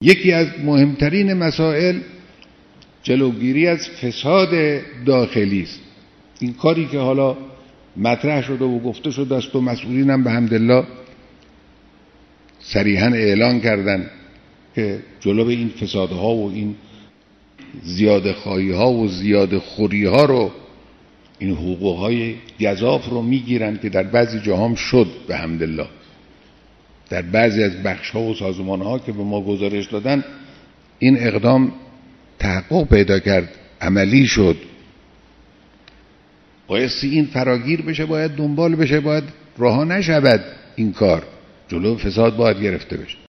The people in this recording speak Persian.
یکی از مهمترین مسائل جلوگیری از فساد داخلی است. این کاری که حالا مطرح شده و گفته شده است و مسئولین هم به حمدالله صریحاً اعلان کردن که جلو این فسادها و این زیاده خواهی ها و زیاده خوری ها رو، این حقوقهای گزاف رو میگیرن که در بعضی جاهام شد به حمدالله. در بعضی از بخش ها و سازمان ها که به ما گزارش دادن این اقدام تحقق پیدا کرد، عملی شد. بایستی این فراگیر بشه، باید دنبال بشه، باید رها نشود این کار، جلو فساد باید گرفته بشه.